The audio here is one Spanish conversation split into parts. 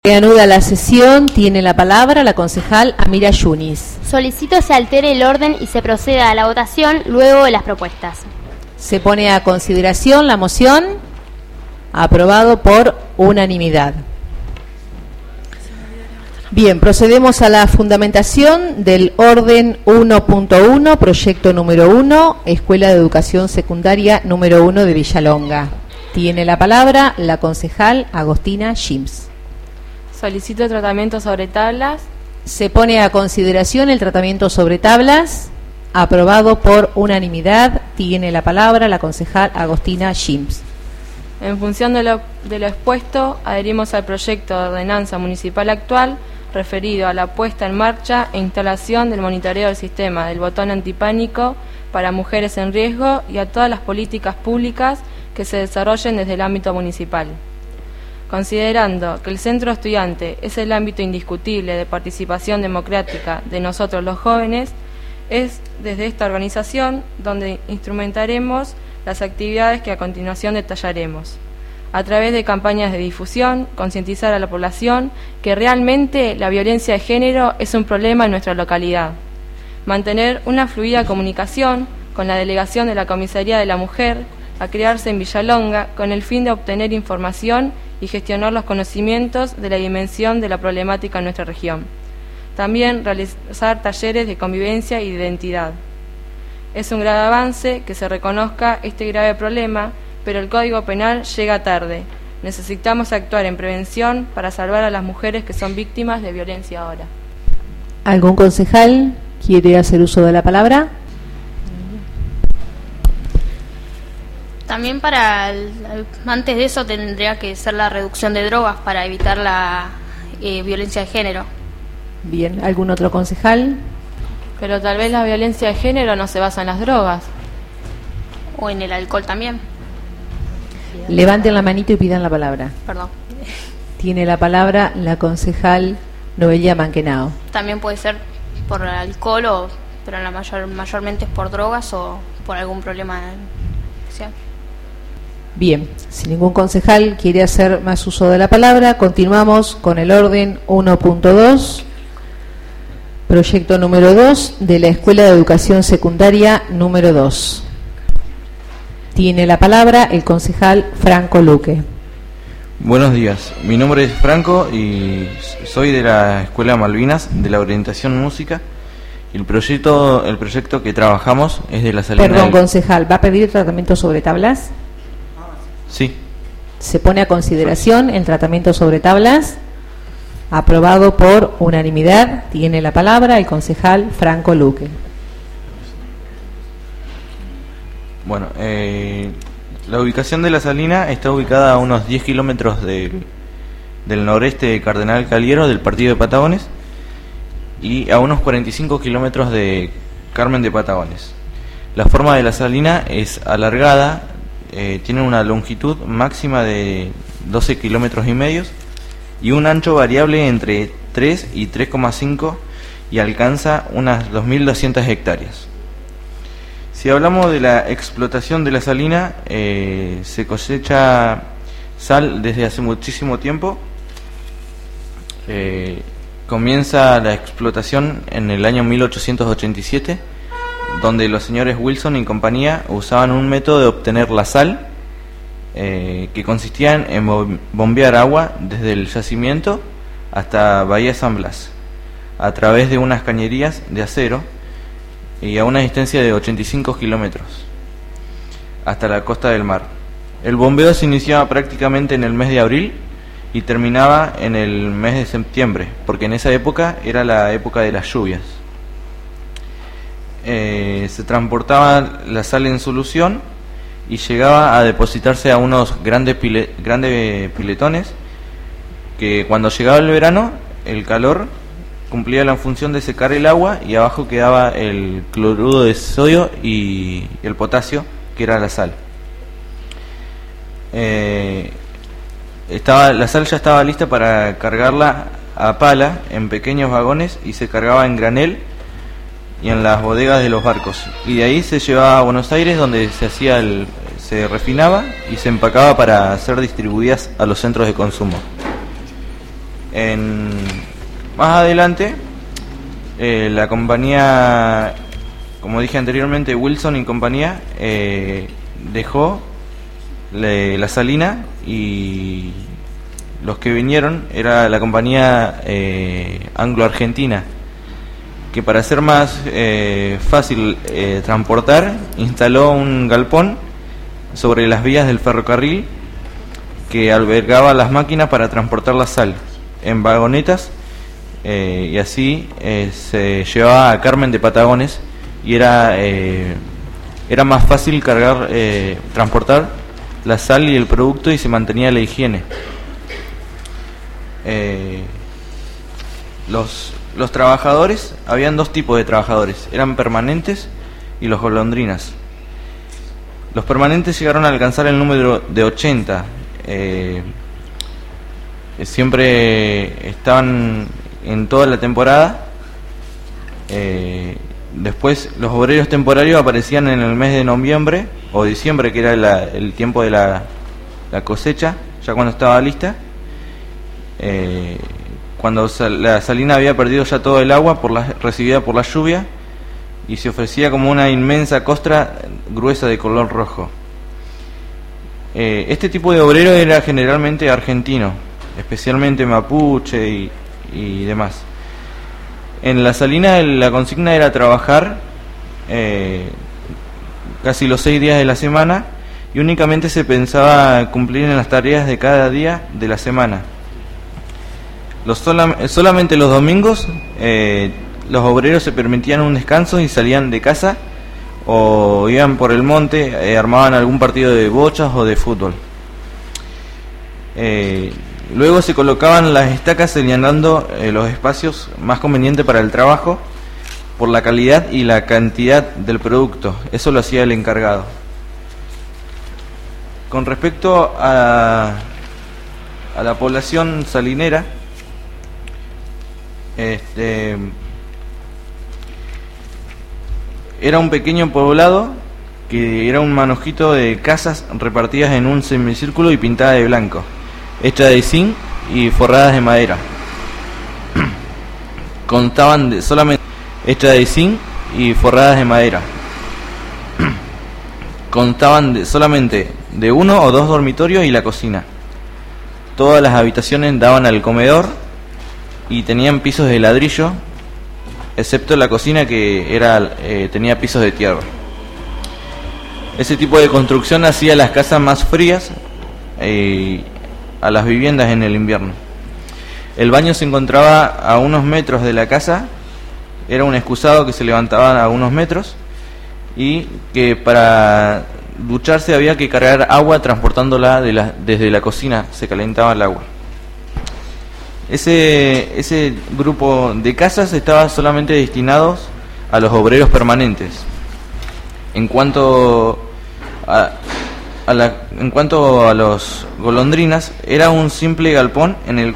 Reanuda la sesión, tiene la palabra la concejal Amira Yunis. Solicito se altere el orden y se proceda a la votación luego de las propuestas. Se pone a consideración la moción, aprobado por unanimidad. Bien, procedemos a la fundamentación del orden 1.1, proyecto número 1, Escuela de Educación Secundaria número 1 de Villalonga. Tiene la palabra la concejal Agostina Gims. Solicito tratamiento sobre tablas. Se pone a consideración el tratamiento sobre tablas, aprobado por unanimidad. Tiene la palabra la concejal Agostina Gims. En función de lo expuesto, adherimos al proyecto de ordenanza municipal actual referido a la puesta en marcha e instalación del monitoreo del sistema del botón antipánico para mujeres en riesgo y a todas las políticas públicas que se desarrollen desde el ámbito municipal. Considerando que el centro estudiante es el ámbito indiscutible de participación democrática de nosotros los jóvenes, es desde esta organización donde instrumentaremos las actividades que a continuación detallaremos. A través de campañas de difusión, concientizar a la población que realmente la violencia de género es un problema en nuestra localidad. Mantener una fluida comunicación con la delegación de la Comisaría de la Mujer a crearse en Villalonga con el fin de obtener información y gestionar los conocimientos de la dimensión de la problemática en nuestra región. También realizar talleres de convivencia y de identidad. Es un grave avance que se reconozca este grave problema, pero el Código Penal llega tarde. Necesitamos actuar en prevención para salvar a las mujeres que son víctimas de violencia ahora. ¿Algún concejal quiere hacer uso de la palabra? También antes de eso tendría que ser la reducción de drogas para evitar la violencia de género. Bien, ¿algún otro concejal? Pero tal vez la violencia de género no se basa en las drogas. O en el alcohol también. Levanten la manito y pidan la palabra. Perdón. Tiene la palabra la concejal Noelia Manquenao. También puede ser por alcohol, pero mayormente es por drogas o por algún problema especial. Bien, si ningún concejal quiere hacer más uso de la palabra, continuamos con el orden 1.2, proyecto número 2 de la Escuela de Educación Secundaria número 2. Tiene la palabra el concejal Franco Luque. Buenos días, mi nombre es Franco y soy de la Escuela Malvinas de la orientación música. El proyecto que trabajamos es de la salina. Perdón, concejal, ¿va a pedir tratamiento sobre tablas? Sí. Se pone a consideración el tratamiento sobre tablas, aprobado por unanimidad. Tiene la palabra el concejal Franco Luque. Bueno, la ubicación de la salina está ubicada a unos 10 kilómetros del noreste de Cardenal Caliero, del partido de Patagones, y a unos 45 kilómetros de Carmen de Patagones. La forma de la salina es alargada, tiene una longitud máxima de 12 kilómetros y medio y un ancho variable entre 3 y 3,5 y alcanza unas 2.200 hectáreas. Si hablamos de la explotación de la salina, se cosecha sal desde hace muchísimo tiempo. Comienza la explotación en el año 1887, donde los señores Wilson y compañía usaban un método de obtener la sal, que consistía en bombear agua desde el yacimiento hasta Bahía San Blas, a través de unas cañerías de acero y a una distancia de 85 kilómetros hasta la costa del mar. El bombeo se iniciaba prácticamente en el mes de abril y terminaba en el mes de septiembre, porque en esa época era la época de las lluvias. Se transportaba la sal en solución y llegaba a depositarse a unos grandes piletones que cuando llegaba el verano, el calor cumplía la función de secar el agua y abajo quedaba el cloruro de sodio y el potasio, que era la sal. La sal ya estaba lista para cargarla a pala en pequeños vagones y se cargaba en granel y en las bodegas de los barcos, y de ahí se llevaba a Buenos Aires, donde se refinaba y se empacaba para ser distribuidas a los centros de consumo. Más adelante, la compañía, como dije anteriormente, Wilson y compañía, dejó la salina, y los que vinieron era la compañía anglo-argentina, que para hacer más fácil transportar, instaló un galpón sobre las vías del ferrocarril que albergaba las máquinas para transportar la sal en vagonetas, y así se llevaba a Carmen de Patagones, y era más fácil transportar la sal y el producto, y se mantenía la higiene. Los trabajadores, habían dos tipos de trabajadores, eran permanentes y los golondrinas. Los permanentes llegaron a alcanzar el número de 80. Siempre estaban en toda la temporada. Después los obreros temporarios aparecían en el mes de noviembre o diciembre, que era el tiempo de la cosecha, ya cuando estaba lista. Cuando la salina había perdido ya todo el agua recibida por la lluvia, y se ofrecía como una inmensa costra gruesa de color rojo. Este tipo de obrero era generalmente argentino, especialmente mapuche y demás. En la salina la consigna era trabajar casi los 6 días de la semana, y únicamente se pensaba cumplir en las tareas de cada día de la semana. Solamente los domingos los obreros se permitían un descanso y salían de casa o iban por el monte, armaban algún partido de bochas o de fútbol. Luego se colocaban las estacas señalando los espacios más convenientes para el trabajo por la calidad y la cantidad del producto. Eso lo hacía el encargado. Con respecto a la población salinera, era un pequeño poblado que era un manojito de casas repartidas en un semicírculo y pintadas de blanco, hechas de zinc y forradas de madera. Contaban solamente de 1 o 2 dormitorios y la cocina. Todas las habitaciones daban al comedor y tenían pisos de ladrillo, excepto la cocina, que tenía pisos de tierra. Ese tipo de construcción hacía las casas más frías a las viviendas en el invierno. El baño se encontraba a unos metros de la casa, era un excusado que se levantaba a unos metros, y que para ducharse había que cargar agua transportándola desde la cocina, se calentaba el agua. Ese grupo de casas estaba solamente destinados a los obreros permanentes. En cuanto a los golondrinas, era un simple galpón en el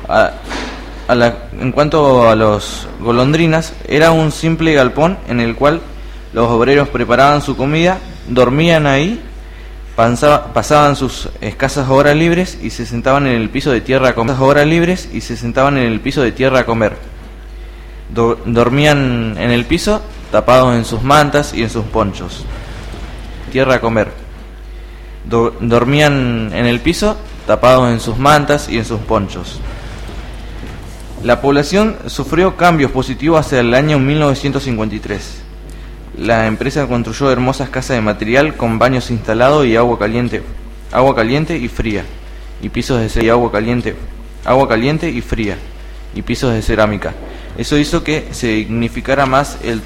cual los obreros preparaban su comida, dormían ahí, pasaban sus escasas horas libres y se sentaban en el piso de tierra a comer. Dormían en el piso, tapados en sus mantas y en sus ponchos. Dormían en el piso, tapados en sus mantas y en sus ponchos. La población sufrió cambios positivos hacia el año 1953. La empresa construyó hermosas casas de material con baños instalados y agua caliente y fría, y pisos de cerámica. Eso hizo que se dignificara más el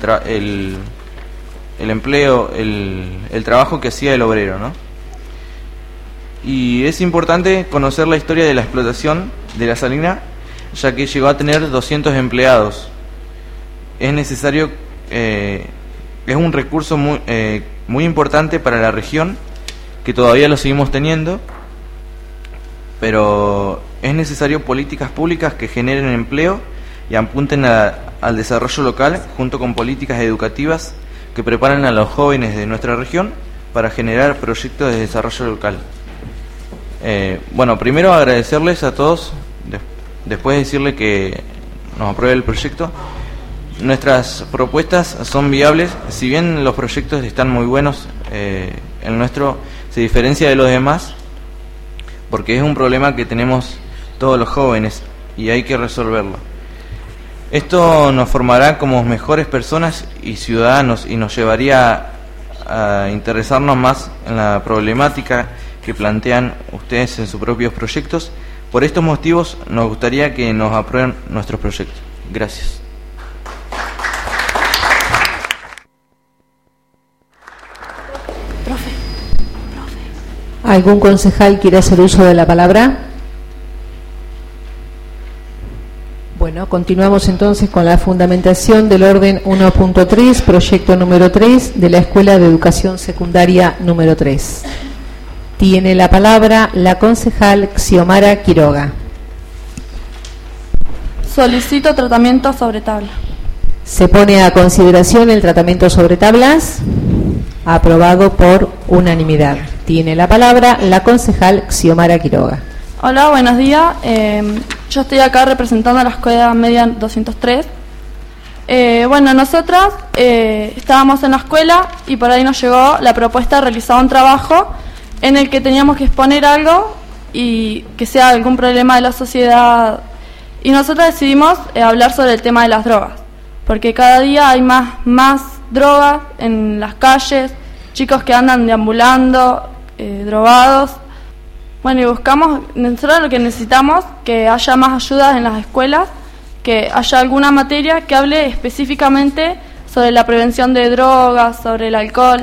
empleo, el trabajo que hacía el obrero, ¿no? Y es importante conocer la historia de la explotación de la salina, ya que llegó a tener 200 empleados. Es un recurso muy importante para la región, que todavía lo seguimos teniendo, pero es necesario políticas públicas que generen empleo y apunten al desarrollo local, junto con políticas educativas que preparen a los jóvenes de nuestra región para generar proyectos de desarrollo local. Primero agradecerles a todos después de decirle que nos apruebe el proyecto, nuestras propuestas son viables. Si bien los proyectos están muy buenos, el nuestro se diferencia de los demás porque es un problema que tenemos todos los jóvenes y hay que resolverlo. Esto nos formará como mejores personas y ciudadanos y nos llevaría a interesarnos más en la problemática que plantean ustedes en sus propios proyectos. Por estos motivos nos gustaría que nos aprueben nuestros proyectos. Gracias. ¿Algún concejal quiere hacer uso de la palabra? Bueno, continuamos entonces con la fundamentación del orden 1.3, proyecto número 3 de la Escuela de Educación Secundaria número 3. Tiene la palabra la concejal Xiomara Quiroga. Solicito tratamiento sobre tabla. Se pone a consideración el tratamiento sobre tablas. Aprobado por unanimidad. Tiene la palabra la concejal Xiomara Quiroga. Hola, buenos días. Yo estoy acá representando a la Escuela Media 203. Bueno, nosotras estábamos en la escuela y por ahí nos llegó la propuesta de realizar un trabajo en el que teníamos que exponer algo y que sea algún problema de la sociedad. Y nosotros decidimos hablar sobre el tema de las drogas, porque cada día hay más drogas en las calles, chicos que andan deambulando, drogados. Bueno, y nosotros lo que necesitamos, que haya más ayudas en las escuelas, que haya alguna materia que hable específicamente sobre la prevención de drogas, sobre el alcohol.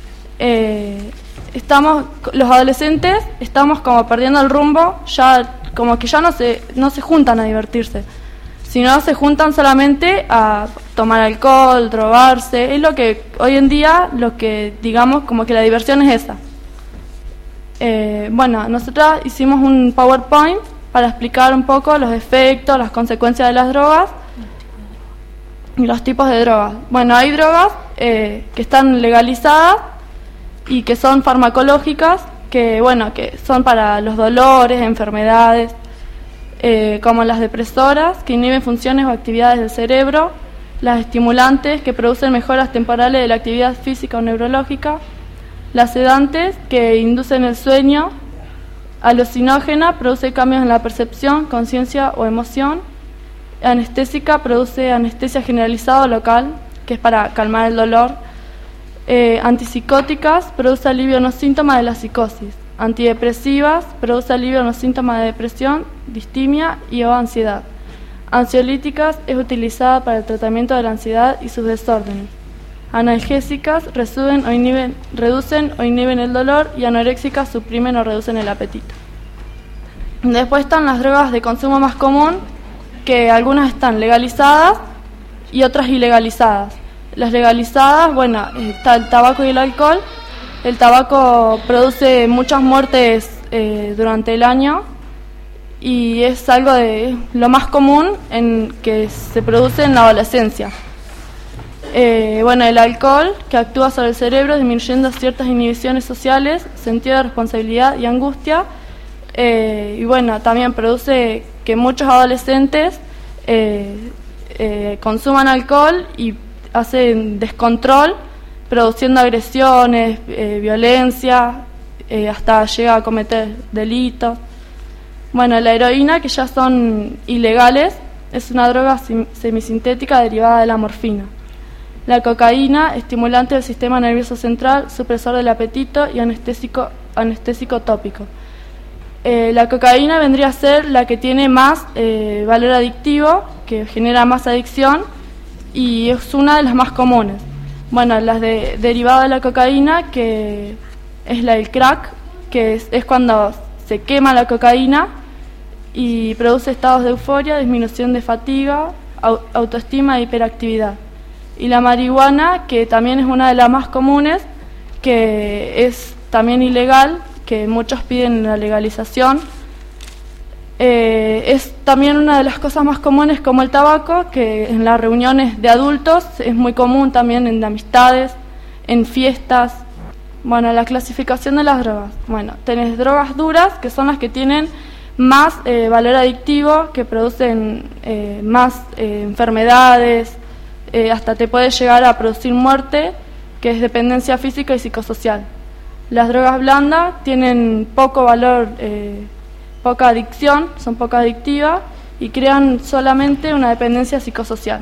Los adolescentes estamos como perdiendo el rumbo, ya como que ya no se juntan a divertirse, sino se juntan solamente a tomar alcohol, drogarse. Es lo que hoy en día, lo que digamos como que la diversión es esa. Bueno, nosotras hicimos un PowerPoint para explicar un poco los efectos, las consecuencias de las drogas y los tipos de drogas. Bueno, hay drogas que están legalizadas y que son farmacológicas, que son para los dolores, enfermedades, como las depresoras, que inhiben funciones o actividades del cerebro, las estimulantes, que producen mejoras temporales de la actividad física o neurológica, las sedantes, que inducen el sueño, alucinógena, produce cambios en la percepción, conciencia o emoción, anestésica, produce anestesia generalizada o local, que es para calmar el dolor, antipsicóticas, produce alivio en los síntomas de la psicosis, antidepresivas, produce alivio en los síntomas de depresión, distimia y o ansiedad. Ansiolíticas, es utilizada para el tratamiento de la ansiedad y sus desórdenes. Analgésicas, reducen o inhiben el dolor, y anoréxicas, suprimen o reducen el apetito. Después están las drogas de consumo más común, que algunas están legalizadas y otras ilegalizadas. Las legalizadas, está el tabaco y el alcohol. El tabaco produce muchas muertes durante el año y es algo de lo más común en que se produce en la adolescencia. El alcohol, que actúa sobre el cerebro disminuyendo ciertas inhibiciones sociales, sentido de responsabilidad y angustia, también produce que muchos adolescentes consuman alcohol y hacen descontrol, produciendo agresiones, violencia, hasta llega a cometer delitos. La heroína, que ya son ilegales, es una droga semisintética derivada de la morfina. La cocaína, estimulante del sistema nervioso central, supresor del apetito y anestésico tópico. La cocaína vendría a ser la que tiene más valor adictivo, que genera más adicción y es una de las más comunes. Las derivada de la cocaína, que es la del crack, que es cuando se quema la cocaína y produce estados de euforia, disminución de fatiga, autoestima e hiperactividad. Y la marihuana, que también es una de las más comunes, que es también ilegal, que muchos piden la legalización. Es también una de las cosas más comunes, como el tabaco, que en las reuniones de adultos es muy común, también en amistades, en fiestas. La clasificación de las drogas. Tenés drogas duras, que son las que tienen más valor adictivo, que producen más enfermedades, hasta te puede llegar a producir muerte, que es dependencia física y psicosocial. Las drogas blandas tienen poco valor, poca adicción, son poco adictivas y crean solamente una dependencia psicosocial.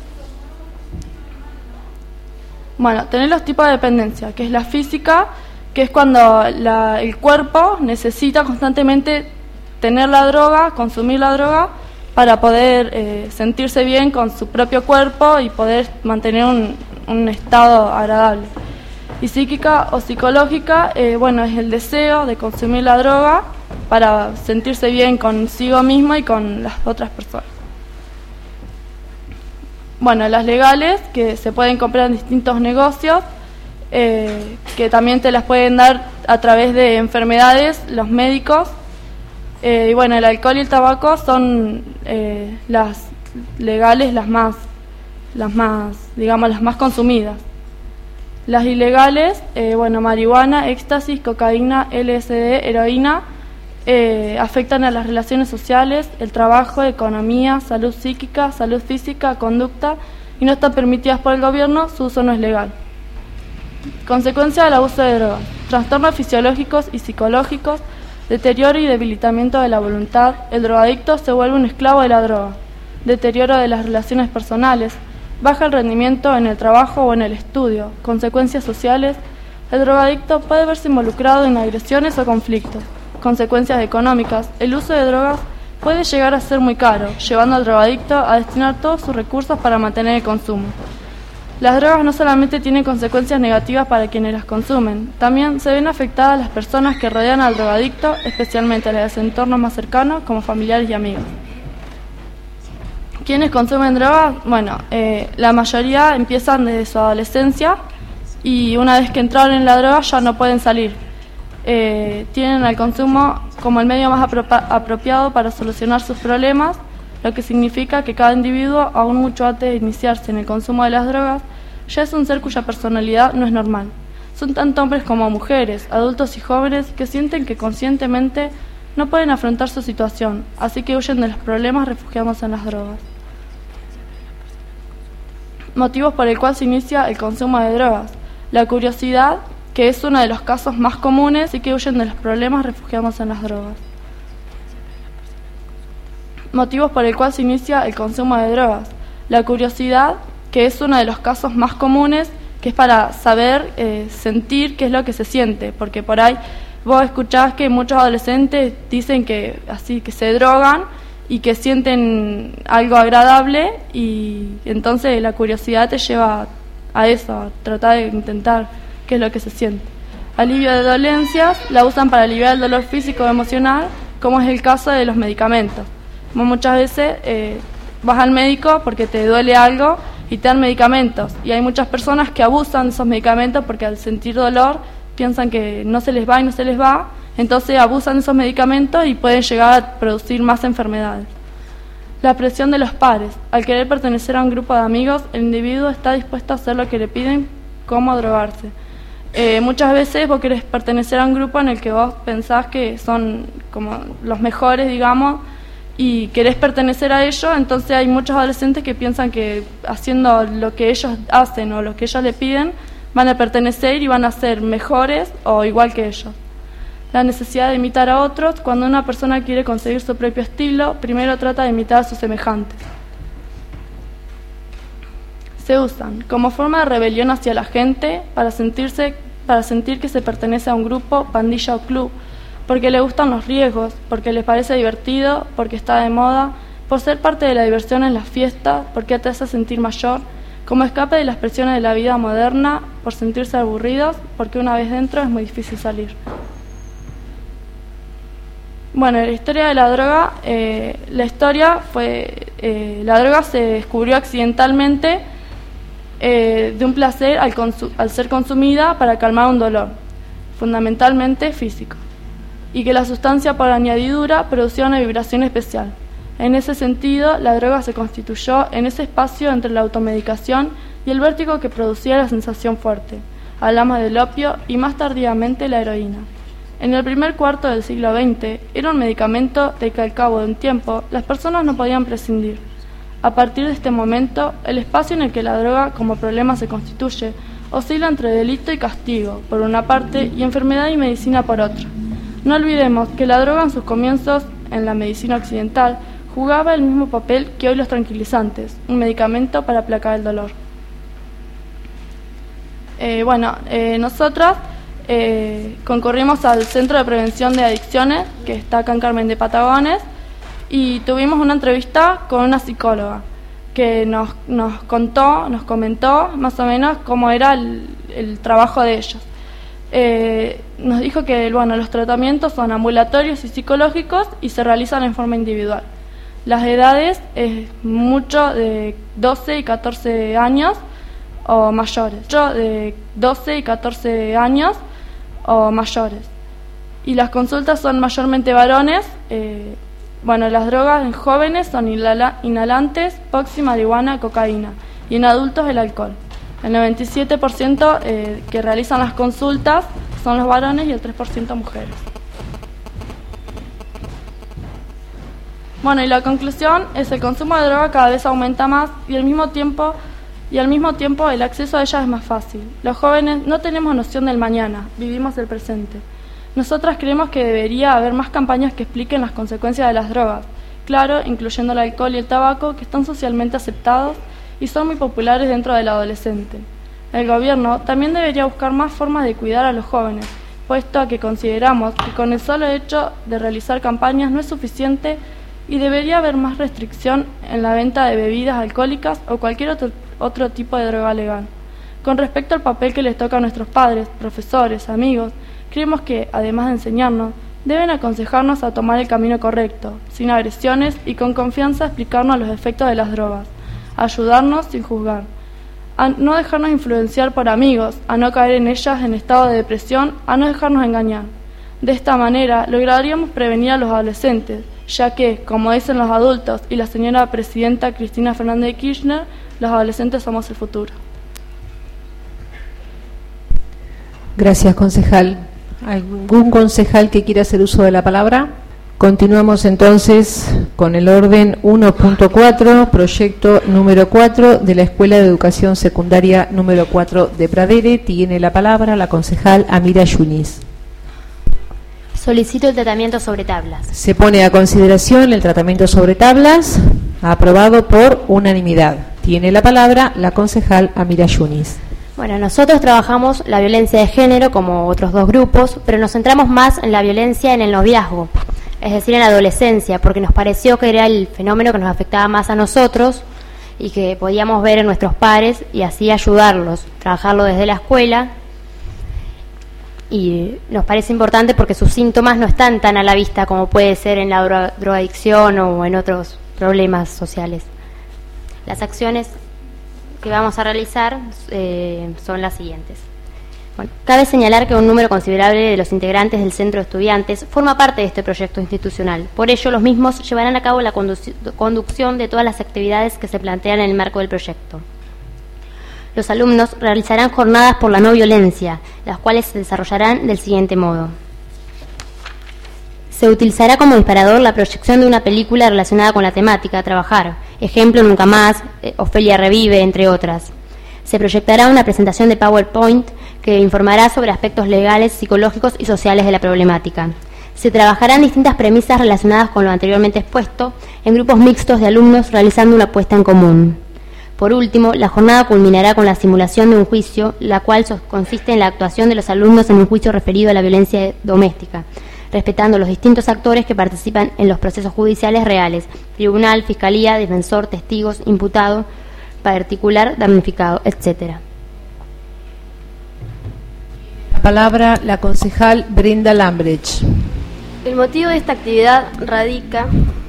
Bueno, tener los tipos de dependencia, que es la física, que es cuando el cuerpo necesita constantemente tener la droga, consumir la droga, para poder sentirse bien con su propio cuerpo y poder mantener un estado agradable. Y psíquica o psicológica, bueno, es el deseo de consumir la droga para sentirse bien consigo mismo y con las otras personas. Bueno, las legales, que se pueden comprar en distintos negocios, que también te las pueden dar a través de enfermedades, los médicos. Y bueno, el alcohol y el tabaco son las legales, las más, digamos, las más consumidas. Las ilegales, bueno, marihuana, éxtasis, cocaína, LSD, heroína, afectan a las relaciones sociales, el trabajo, economía, salud psíquica, salud física, conducta, y no están permitidas por el gobierno, su uso no es legal. Consecuencia del abuso de drogas: trastornos fisiológicos y psicológicos, deterioro y debilitamiento de la voluntad. El drogadicto se vuelve un esclavo de la droga. Deterioro de las relaciones personales, baja el rendimiento en el trabajo o en el estudio. Consecuencias sociales: el drogadicto puede verse involucrado en agresiones o conflictos. Consecuencias económicas: el uso de drogas puede llegar a ser muy caro, llevando al drogadicto a destinar todos sus recursos para mantener el consumo. Las drogas no solamente tienen consecuencias negativas para quienes las consumen, también se ven afectadas las personas que rodean al drogadicto, especialmente las de su entorno más cercano, como familiares y amigos. ¿Quiénes consumen drogas? Bueno, la mayoría empiezan desde su adolescencia y una vez que entraron en la droga ya no pueden salir. Tienen al consumo como el medio más apropiado para solucionar sus problemas, lo que significa que cada individuo, aún mucho antes de iniciarse en el consumo de las drogas, ya es un ser cuya personalidad no es normal. Son tanto hombres como mujeres, adultos y jóvenes que sienten que conscientemente no pueden afrontar su situación, así que huyen de los problemas refugiándose en las drogas. Motivos por el cual se inicia el consumo de drogas: la curiosidad, que es uno de los casos más comunes, y que huyen de los problemas refugiándose en las drogas. Motivos por el cual se inicia el consumo de drogas: la curiosidad, que es uno de los casos más comunes, que es para saber, sentir qué es lo que se siente, porque por ahí vos escuchás que muchos adolescentes dicen que así que se drogan y que sienten algo agradable, y entonces la curiosidad te lleva a eso, a tratar de intentar qué es lo que se siente. Alivio de dolencias: la usan para aliviar el dolor físico o emocional, como es el caso de los medicamentos. Como muchas veces vas al médico porque te duele algo y te dan medicamentos, y hay muchas personas que abusan de esos medicamentos porque al sentir dolor piensan que no se les va y no se les va, entonces abusan de esos medicamentos y pueden llegar a producir más enfermedades. La presión de los pares: al querer pertenecer a un grupo de amigos, el individuo está dispuesto a hacer lo que le piden, como drogarse. Muchas veces vos querés pertenecer a un grupo en el que vos pensás que son como los mejores, digamos, y querés pertenecer a ellos, entonces hay muchos adolescentes que piensan que haciendo lo que ellos hacen o lo que ellos le piden van a pertenecer y van a ser mejores o igual que ellos. La necesidad de imitar a otros: cuando una persona quiere conseguir su propio estilo, primero trata de imitar a sus semejantes. Se usan como forma de rebelión hacia la gente, para sentir que se pertenece a un grupo, pandilla o club, porque le gustan los riesgos, porque les parece divertido, porque está de moda, por ser parte de la diversión en las fiestas, porque te hace sentir mayor, como escape de las presiones de la vida moderna, por sentirse aburridos, porque una vez dentro es muy difícil salir. Bueno, la historia de la droga, la droga se descubrió accidentalmente de un placer al ser consumida para calmar un dolor, fundamentalmente físico, y que la sustancia por añadidura producía una vibración especial. En ese sentido, la droga se constituyó en ese espacio entre la automedicación y el vértigo que producía la sensación fuerte. Hablamos del opio y más tardíamente la heroína. En el primer cuarto del siglo XX era un medicamento del que al cabo de un tiempo las personas no podían prescindir. A partir de este momento, el espacio en el que la droga como problema se constituye oscila entre delito y castigo, por una parte, y enfermedad y medicina por otra. No olvidemos que la droga en sus comienzos en la medicina occidental jugaba el mismo papel que hoy los tranquilizantes, un medicamento para aplacar el dolor. Nosotras concurrimos al Centro de Prevención de Adicciones, que está acá en Carmen de Patagones, y tuvimos una entrevista con una psicóloga que nos comentó más o menos cómo era el trabajo de ellos. Nos dijo que los tratamientos son ambulatorios y psicológicos y se realizan en forma individual. Las edades es mucho de 12 y 14 años o mayores. Y las consultas son mayormente varones. Las drogas en jóvenes son inhalantes, poxi, marihuana, cocaína, y en adultos el alcohol. El 97% que realizan las consultas son los varones y el 3% mujeres. Y la conclusión es el consumo de droga cada vez aumenta más y al mismo tiempo el acceso a ella es más fácil. Los jóvenes no tenemos noción del mañana, vivimos el presente. Nosotras creemos que debería haber más campañas que expliquen las consecuencias de las drogas, claro, incluyendo el alcohol y el tabaco, que están socialmente aceptados y son muy populares dentro del adolescente. El gobierno también debería buscar más formas de cuidar a los jóvenes, puesto a que consideramos que con el solo hecho de realizar campañas no es suficiente y debería haber más restricción en la venta de bebidas alcohólicas o cualquier otro tipo de droga legal. Con respecto al papel que les toca a nuestros padres, profesores, amigos, creemos que, además de enseñarnos, deben aconsejarnos a tomar el camino correcto, sin agresiones y con confianza explicarnos los efectos de las drogas, a ayudarnos sin juzgar, a no dejarnos influenciar por amigos, a no caer en ellas en estado de depresión, a no dejarnos engañar. De esta manera lograríamos prevenir a los adolescentes, ya que, como dicen los adultos y la señora presidenta Cristina Fernández de Kirchner, los adolescentes somos el futuro. Gracias, concejal. ¿Algún concejal que quiera hacer uso de la palabra? Continuamos entonces con el orden 1.4, proyecto número 4 de la Escuela de Educación Secundaria número 4 de Pradere. Tiene la palabra la concejal Amira Yunis. Solicito el tratamiento sobre tablas. Se pone a consideración el tratamiento sobre tablas, aprobado por unanimidad. Tiene la palabra la concejal Amira Yunis. Nosotros trabajamos la violencia de género como otros dos grupos, pero nos centramos más en la violencia en el noviazgo, es decir, en la adolescencia, porque nos pareció que era el fenómeno que nos afectaba más a nosotros y que podíamos ver en nuestros pares y así ayudarlos, trabajarlo desde la escuela. Y nos parece importante porque sus síntomas no están tan a la vista como puede ser en la drogadicción o en otros problemas sociales. Las acciones que vamos a realizar son las siguientes. Cabe señalar que un número considerable de los integrantes del centro de estudiantes forma parte de este proyecto institucional. Por ello, los mismos llevarán a cabo la conducción de todas las actividades que se plantean en el marco del proyecto. Los alumnos realizarán jornadas por la no violencia, las cuales se desarrollarán del siguiente modo. Se utilizará como disparador la proyección de una película relacionada con la temática a trabajar, ejemplo Nunca Más, Ofelia Revive, entre otras. Se proyectará una presentación de PowerPoint que informará sobre aspectos legales, psicológicos y sociales de la problemática. Se trabajarán distintas premisas relacionadas con lo anteriormente expuesto en grupos mixtos de alumnos realizando una puesta en común. Por último, la jornada culminará con la simulación de un juicio, la cual consiste en la actuación de los alumnos en un juicio referido a la violencia doméstica, respetando los distintos actores que participan en los procesos judiciales reales: tribunal, fiscalía, defensor, testigos, imputado, particular, damnificado, etc. La palabra la concejal Brenda Lambrecht. El motivo de esta actividad radica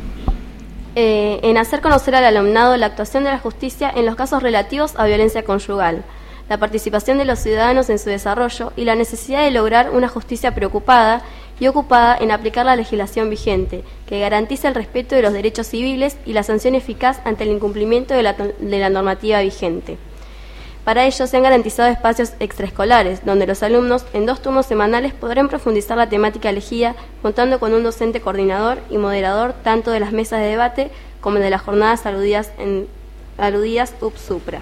en hacer conocer al alumnado la actuación de la justicia en los casos relativos a violencia conyugal, la participación de los ciudadanos en su desarrollo y la necesidad de lograr una justicia preocupada y ocupada en aplicar la legislación vigente, que garantice el respeto de los derechos civiles y la sanción eficaz ante el incumplimiento de la normativa vigente. Para ello se han garantizado espacios extraescolares, donde los alumnos en 2 turnos semanales podrán profundizar la temática elegida, contando con un docente coordinador y moderador tanto de las mesas de debate como de las jornadas aludidas UP Supra.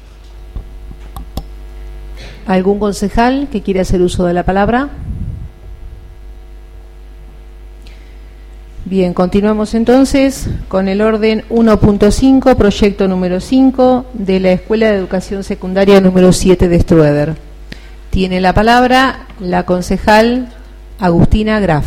¿Algún concejal que quiera hacer uso de la palabra? Bien, continuamos entonces con el orden 1.5, proyecto número 5 de la Escuela de Educación Secundaria número 7 de Strueder. Tiene la palabra la concejal Agustina Graf.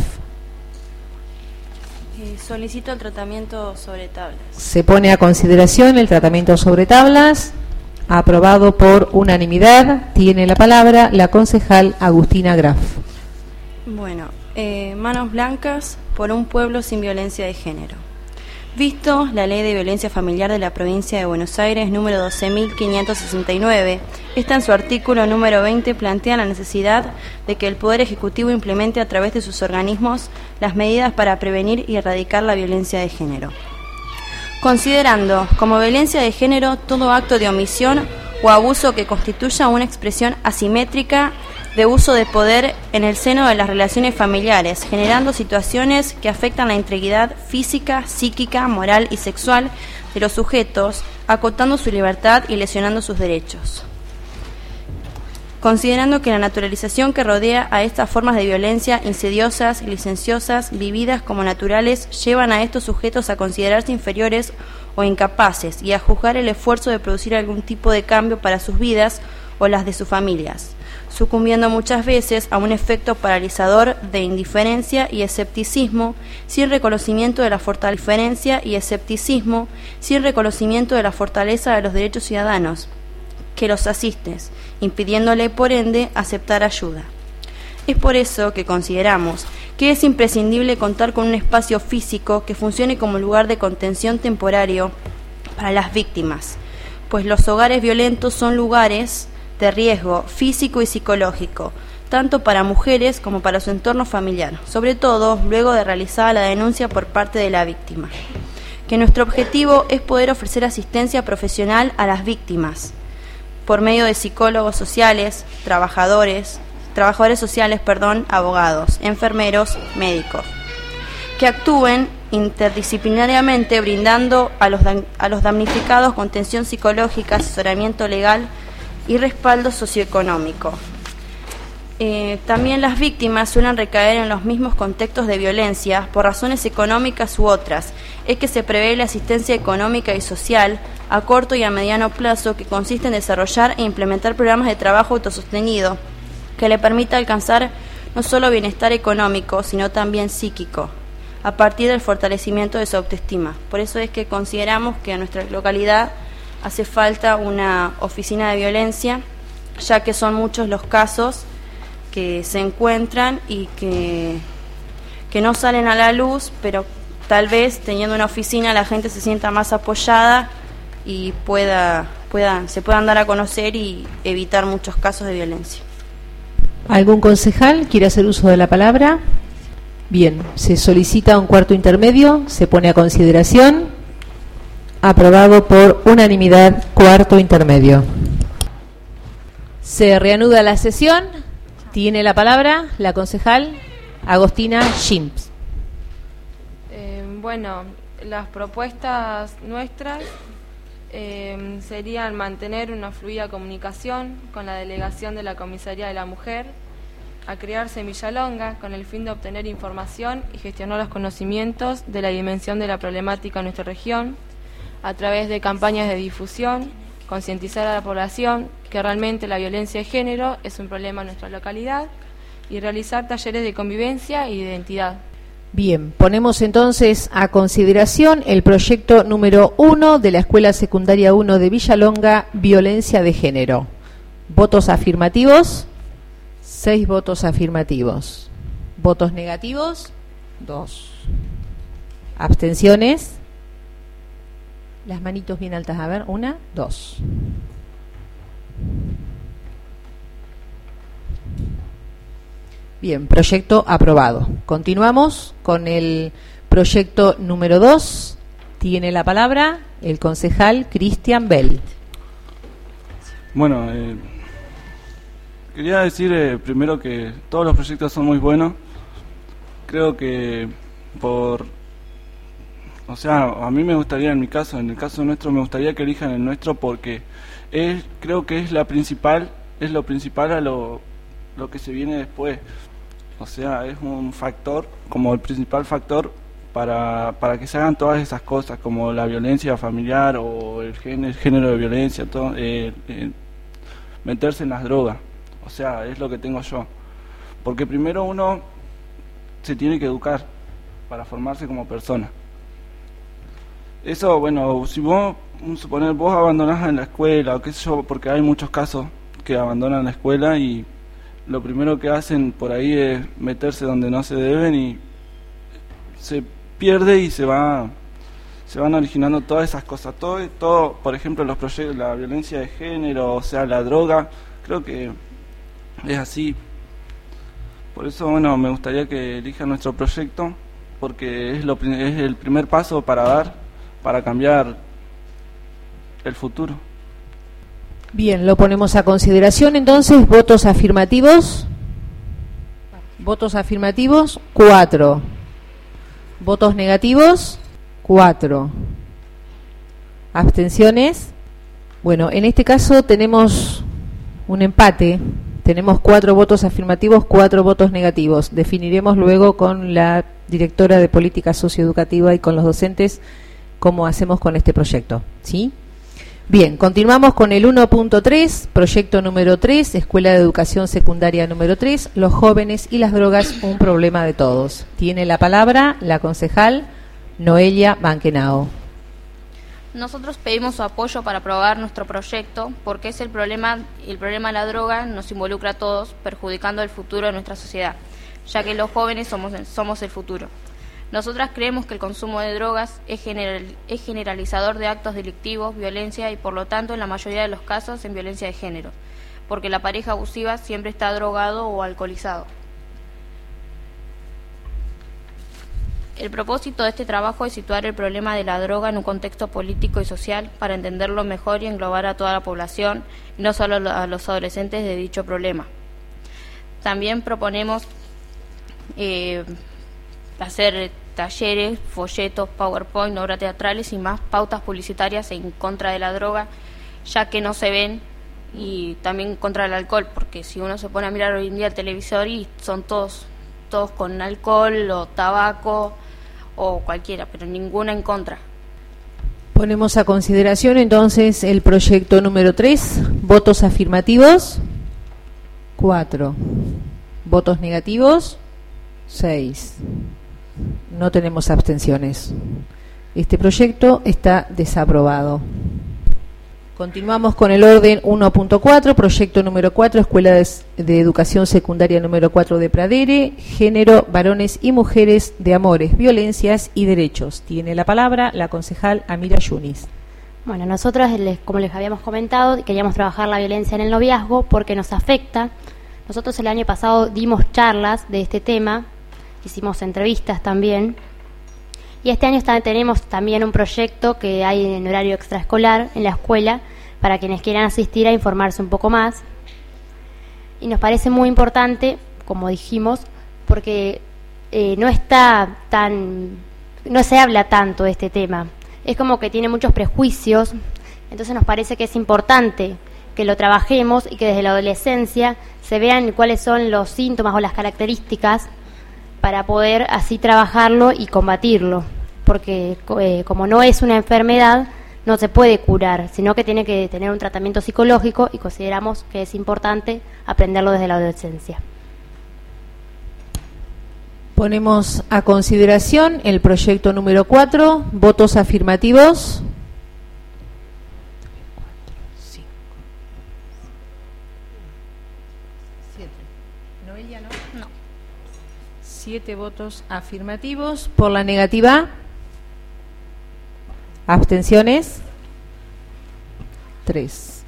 Solicito el tratamiento sobre tablas. Se pone a consideración el tratamiento sobre tablas, aprobado por unanimidad. Tiene la palabra la concejal Agustina Graf. Bueno, manos blancas por un pueblo sin violencia de género. Visto la Ley de Violencia Familiar de la Provincia de Buenos Aires, número 12.569, esta en su artículo número 20 plantea la necesidad de que el Poder Ejecutivo implemente a través de sus organismos las medidas para prevenir y erradicar la violencia de género, considerando como violencia de género todo acto de omisión o abuso que constituya una expresión asimétrica de uso de poder en el seno de las relaciones familiares, generando situaciones que afectan la integridad física, psíquica, moral y sexual de los sujetos, acotando su libertad y lesionando sus derechos. Considerando que la naturalización que rodea a estas formas de violencia insidiosas, licenciosas, vividas como naturales, llevan a estos sujetos a considerarse inferiores o incapaces y a juzgar el esfuerzo de producir algún tipo de cambio para sus vidas o las de sus familias, sucumbiendo muchas veces a un efecto paralizador de indiferencia y escepticismo, sin reconocimiento de la fortaleza de los derechos ciudadanos que los asistes, impidiéndole por ende aceptar ayuda. Es por eso que consideramos que es imprescindible contar con un espacio físico que funcione como lugar de contención temporario para las víctimas, pues los hogares violentos son lugares de riesgo físico y psicológico, tanto para mujeres como para su entorno familiar, sobre todo luego de realizada la denuncia por parte de la víctima. Que nuestro objetivo es poder ofrecer asistencia profesional a las víctimas, por medio de psicólogos sociales, trabajadores sociales, abogados, enfermeros, médicos, que actúen interdisciplinariamente brindando a los damnificados contención psicológica, asesoramiento legal y respaldo socioeconómico. También las víctimas suelen recaer en los mismos contextos de violencia por razones económicas u otras. Es que se prevé la asistencia económica y social a corto y a mediano plazo, que consiste en desarrollar e implementar programas de trabajo autosostenido que le permita alcanzar no solo bienestar económico, sino también psíquico, a partir del fortalecimiento de su autoestima. Por eso es que consideramos que en nuestra localidad hace falta una oficina de violencia, ya que son muchos los casos que se encuentran y que no salen a la luz, pero tal vez teniendo una oficina la gente se sienta más apoyada y se puedan dar a conocer y evitar muchos casos de violencia. ¿Algún concejal quiere hacer uso de la palabra? Bien, se solicita un cuarto intermedio, se pone a consideración. Aprobado por unanimidad, cuarto intermedio. Se reanuda la sesión. Tiene la palabra la concejal Agostina Schimps. Bueno, las propuestas nuestras serían mantener una fluida comunicación con la delegación de la Comisaría de la Mujer, a crearse en Villalonga con el fin de obtener información y gestionar los conocimientos de la dimensión de la problemática en nuestra región, a través de campañas de difusión, concientizar a la población que realmente la violencia de género es un problema en nuestra localidad y realizar talleres de convivencia y de identidad. Bien, ponemos entonces a consideración el proyecto número 1 de la Escuela Secundaria 1 de Villalonga, violencia de género. ¿Votos afirmativos? 6 votos afirmativos. ¿Votos negativos? 2. ¿Abstenciones? Las manitos bien altas, a ver, 1, 2. Bien, proyecto aprobado. Continuamos con el proyecto número 2. Tiene la palabra el concejal Cristian Bell. Bueno, quería decir primero que todos los proyectos son muy buenos. Creo que a mí me gustaría, en el caso nuestro, me gustaría que elijan el nuestro porque creo que es lo principal a lo que se viene después. O sea, es un factor, como el principal factor para que se hagan todas esas cosas, como la violencia familiar o el género de violencia, todo, meterse en las drogas. O sea, es lo que tengo yo. Porque primero uno se tiene que educar para formarse como persona. Eso, bueno, si vos abandonás en la escuela, o qué sé yo, porque hay muchos casos que abandonan la escuela y lo primero que hacen por ahí es meterse donde no se deben y se pierde y se van originando todas esas cosas. Todo, por ejemplo, los proyectos, la violencia de género, o sea, la droga, creo que es así. Por eso, bueno, me gustaría que elijan nuestro proyecto porque es el primer paso para cambiar el futuro. Bien, lo ponemos a consideración entonces. Votos afirmativos. Votos afirmativos, 4. Votos negativos, 4. Abstenciones. Bueno, en este caso tenemos un empate. Tenemos 4 votos afirmativos, 4 votos negativos. Definiremos luego con la directora de Política Socioeducativa y con los docentes cómo hacemos con este proyecto, ¿sí? Bien, continuamos con el 1.3, proyecto número 3, Escuela de Educación Secundaria número 3, los jóvenes y las drogas, un problema de todos. Tiene la palabra la concejal Noelia Banquenao. Nosotros pedimos su apoyo para aprobar nuestro proyecto porque el problema de la droga nos involucra a todos, perjudicando el futuro de nuestra sociedad, ya que los jóvenes somos el futuro. Nosotras creemos que el consumo de drogas es generalizador de actos delictivos, violencia y por lo tanto en la mayoría de los casos en violencia de género, porque la pareja abusiva siempre está drogado o alcoholizado. El propósito de este trabajo es situar el problema de la droga en un contexto político y social para entenderlo mejor y englobar a toda la población, y no solo a los adolescentes de dicho problema. También proponemos hacer talleres, folletos, PowerPoint, obras teatrales y más pautas publicitarias en contra de la droga, ya que no se ven, y también contra el alcohol, porque si uno se pone a mirar hoy en día el televisor y son todos con alcohol o tabaco o cualquiera, pero ninguna en contra. Ponemos a consideración entonces el proyecto número 3, votos afirmativos, 4, votos negativos, 6. No tenemos abstenciones. Este proyecto está desaprobado. Continuamos con el orden 1.4, proyecto número 4, Escuela de Educación Secundaria número 4 de Pradere, género, varones y mujeres de amores, violencias y derechos. Tiene la palabra la concejal Amira Yunis. Bueno, nosotros, como les habíamos comentado, queríamos trabajar la violencia en el noviazgo porque nos afecta. Nosotros el año pasado dimos charlas de este tema, hicimos entrevistas también, y este año tenemos también un proyecto que hay en horario extraescolar en la escuela para quienes quieran asistir a informarse un poco más, y nos parece muy importante, como dijimos, porque no se habla tanto de este tema, es como que tiene muchos prejuicios, entonces nos parece que es importante que lo trabajemos y que desde la adolescencia se vean cuáles son los síntomas o las características para poder así trabajarlo y combatirlo, porque como no es una enfermedad, no se puede curar, sino que tiene que tener un tratamiento psicológico y consideramos que es importante aprenderlo desde la adolescencia. Ponemos a consideración el proyecto número 4, votos afirmativos. 7 votos afirmativos. Por la negativa, abstenciones, 3.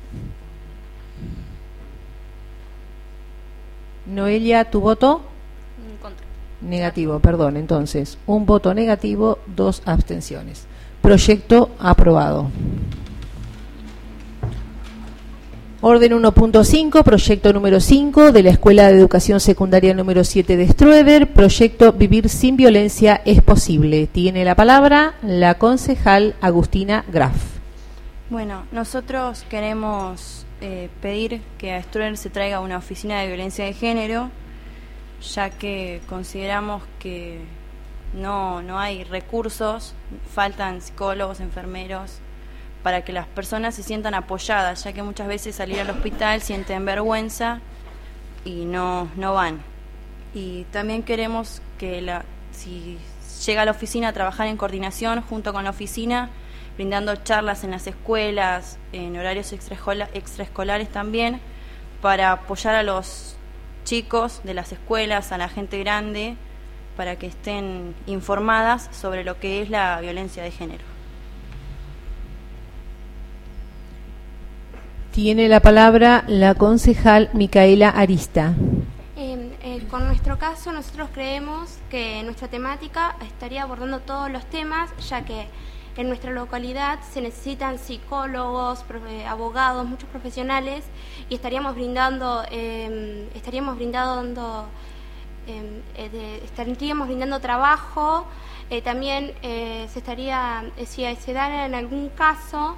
Noelia, ¿tu voto? En contra. Negativo, perdón. Entonces, un voto negativo, 2 abstenciones. Proyecto aprobado. Orden 1.5, proyecto número 5 de la Escuela de Educación Secundaria número 7 de Strueder, proyecto Vivir sin Violencia es Posible. Tiene la palabra la concejal Agustina Graf. Bueno, nosotros queremos pedir que a Strueder se traiga una oficina de violencia de género, ya que consideramos que no hay recursos, faltan psicólogos, enfermeros, para que las personas se sientan apoyadas, ya que muchas veces salir al hospital sienten vergüenza y no van. Y también queremos que si llega a la oficina a trabajar en coordinación junto con la oficina, brindando charlas en las escuelas, en horarios extraescolares también, para apoyar a los chicos de las escuelas, a la gente grande, para que estén informadas sobre lo que es la violencia de género. Tiene la palabra la concejal Micaela Arista. Con nuestro caso, nosotros creemos que nuestra temática estaría abordando todos los temas, ya que en nuestra localidad se necesitan psicólogos, abogados, muchos profesionales, y estaríamos brindando trabajo. También si se da en algún caso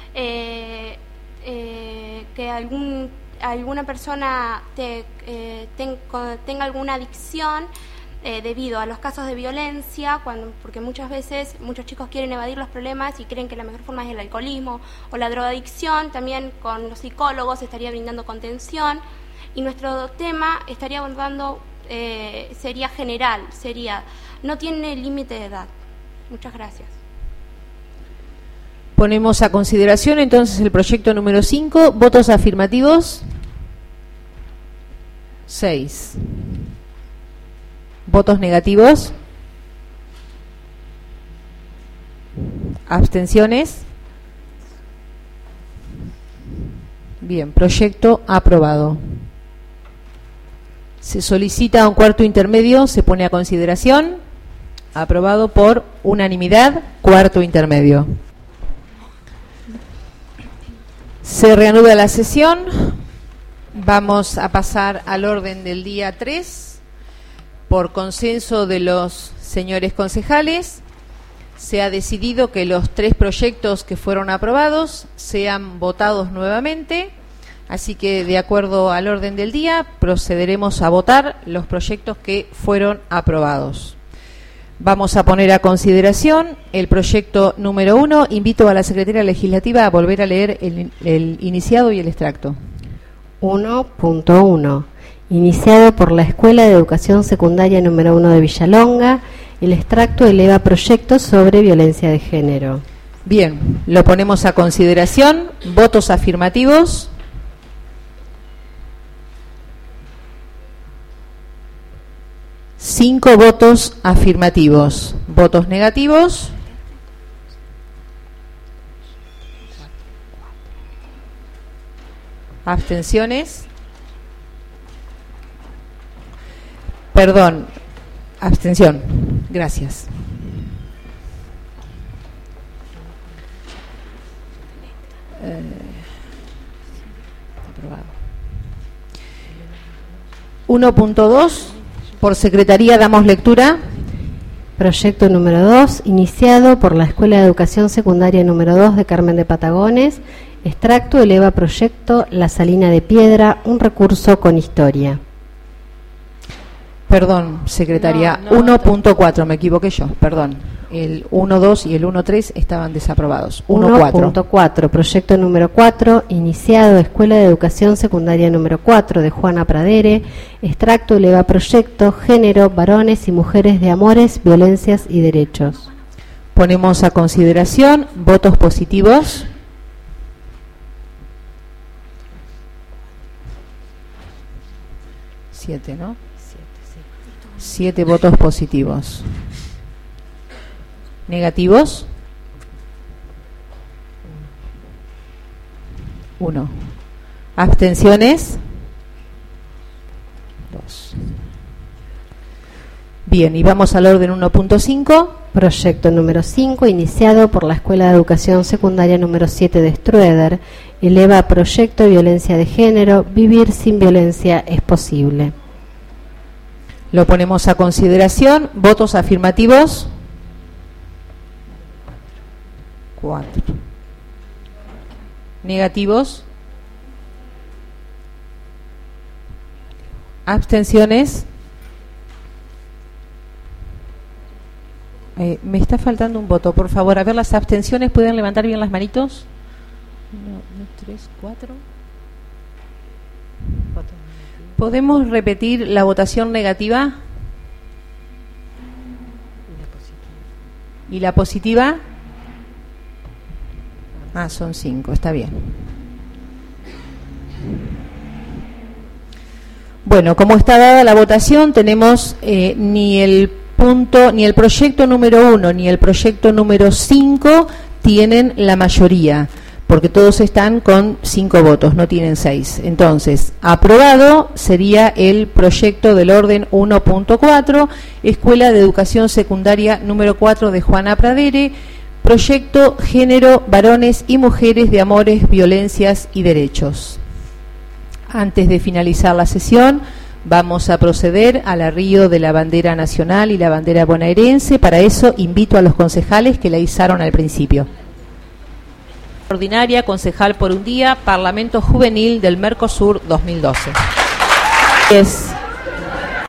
que alguna persona tenga alguna adicción debido a los casos de violencia, porque muchas veces muchos chicos quieren evadir los problemas y creen que la mejor forma es el alcoholismo o la drogadicción. También con los psicólogos estaría brindando contención, y nuestro tema estaría abordando sería general, no tiene límite de edad. Muchas gracias. Ponemos a consideración entonces el proyecto número 5. ¿Votos afirmativos? 6. ¿Votos negativos? ¿Abstenciones? Bien, proyecto aprobado. Se solicita un cuarto intermedio, se pone a consideración. Aprobado por unanimidad, cuarto intermedio. Se reanuda la sesión. Vamos a pasar al orden del día 3. Por consenso de los señores concejales, se ha decidido que los 3 proyectos que fueron aprobados sean votados nuevamente. Así que, de acuerdo al orden del día, procederemos a votar los proyectos que fueron aprobados. Vamos a poner a consideración el proyecto número 1. Invito a la secretaria legislativa a volver a leer el iniciado y el extracto. 1.1. Iniciado por la Escuela de Educación Secundaria número 1 de Villalonga, el extracto eleva proyectos sobre violencia de género. Bien, lo ponemos a consideración. ¿Votos afirmativos? Cinco votos afirmativos. ¿Votos negativos? ¿Abstenciones? Perdón, abstención. Gracias. Aprobado. 1.2. Por secretaría damos lectura. Proyecto número 2, iniciado por la Escuela de Educación Secundaria número 2 de Carmen de Patagones. Extracto eleva proyecto La Salina de Piedra, un recurso con historia. Perdón, secretaria, 1.4, me equivoqué yo, perdón. El 1.2 y el 1.3 estaban desaprobados. 1.4, proyecto número 4, iniciado Escuela de Educación Secundaria número 4 de Juana Pradere. Extracto eleva proyecto Género, varones y mujeres de amores, violencias y derechos. Ponemos a consideración votos positivos. Siete, ¿no? 7 votos positivos. ¿Negativos? 1. ¿Abstenciones? 2. Bien, y vamos al orden 1.5. Proyecto número 5, iniciado por la Escuela de Educación Secundaria número 7 de Strueder, eleva proyecto violencia de género, vivir sin violencia es posible. Lo ponemos a consideración. ¿Votos afirmativos? 4. ¿Negativos? ¿Abstenciones? Me está faltando un voto, por favor. A ver, las abstenciones, ¿pueden levantar bien las manitos? 1, 2, 3, 4. ¿Podemos repetir la votación negativa? ¿Y la positiva? Ah, son 5, está bien. Bueno, como está dada la votación, tenemos ni el proyecto número 1 ni el proyecto número 5 tienen la mayoría, porque todos están con 5 votos, no tienen 6. Entonces, aprobado sería el proyecto del orden 1.4, Escuela de Educación Secundaria número 4 de Juana Pradere, proyecto Género, Varones y Mujeres de Amores, Violencias y Derechos. Antes de finalizar la sesión, vamos a proceder al arrío de la bandera nacional y la bandera bonaerense. Para eso invito a los concejales que la izaron al principio. Ordinaria, concejal por un día, Parlamento Juvenil del Mercosur 2012.